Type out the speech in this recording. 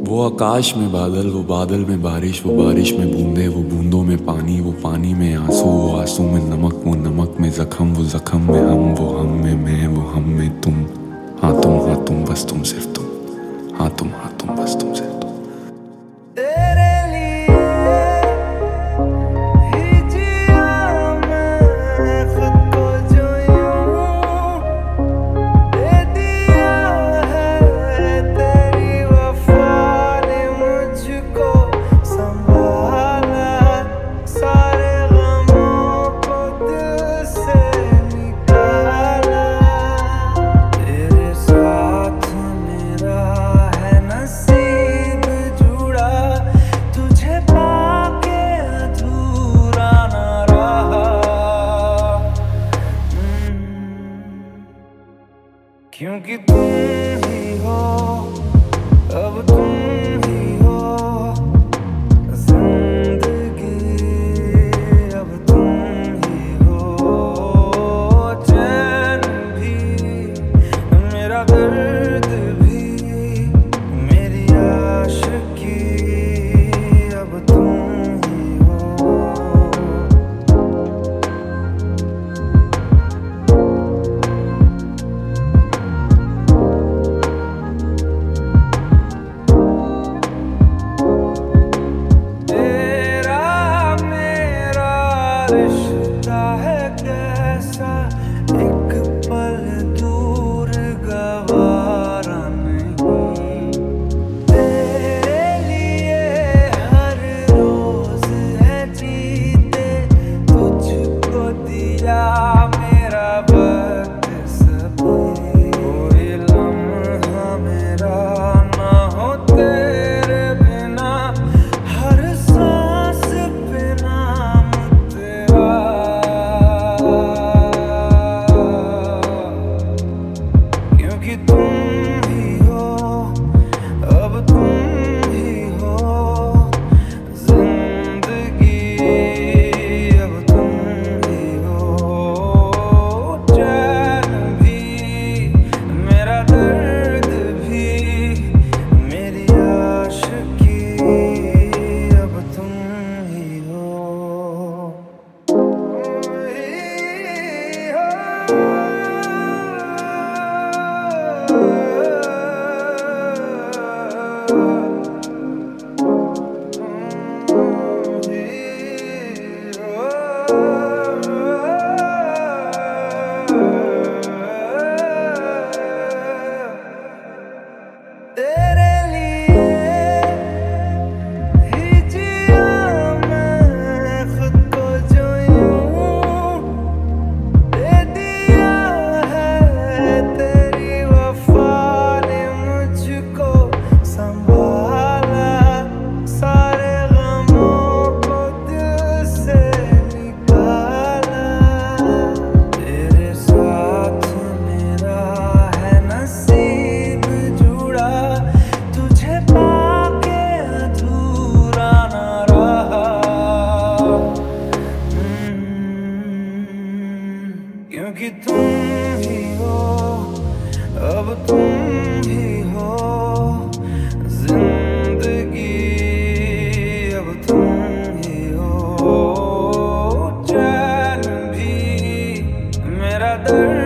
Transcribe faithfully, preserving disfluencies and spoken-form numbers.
वो आकाश में बादल, वो बादल में बारिश, वो बारिश में बूंदे, वो बूंदों में पानी, वो पानी में आंसू, वो आंसू में नमक, वो नमक में जख्म, वो जख्म में हम, वो हम में मैं, वो हम में तुम। हाँ तुम, हाँ तुम, बस तुम, सिर्फ तुम। हाँ तुम, हाँ तुम, बस तुम, सिर्फ तुम। क्योंकि तुम ही हो, अब तुम ही हो जिंदगी, अब तुम ही हो चैन भी, मेरा दर्द भी, मेरी आशिकी, अब तुम ही हो। रिश्ता है कैसा, एक पल दूर गवारा नहीं, तेरे लिए हर रोज है जीते, तुझको दिया मेरा वक्त सभी, कोई लम्हा मेरा ना हो तेरे बिना, हर सांस पे नाम क्योंकि तुम ही हो, अब तुम ही हो जिंदगी, अब तुम ही हो चैन भी, मेरा दर्द भी, मेरी आशिकी, अब तुम ही हो। तेरे लिए ही जिया मैं खुद को, जो यूं दे दिया है तेरी वफा ने मुझको संभाला, सारे गमों को दिल से निकाला, तेरे साथ मेरा है नसीब जुड़ा, तुझे पाके अधूरा ना रहा। क्योंकि तुम ही हो, अब तुम ही हो जिंदगी, अब तुम ही हो चैन भी, मेरा दर्द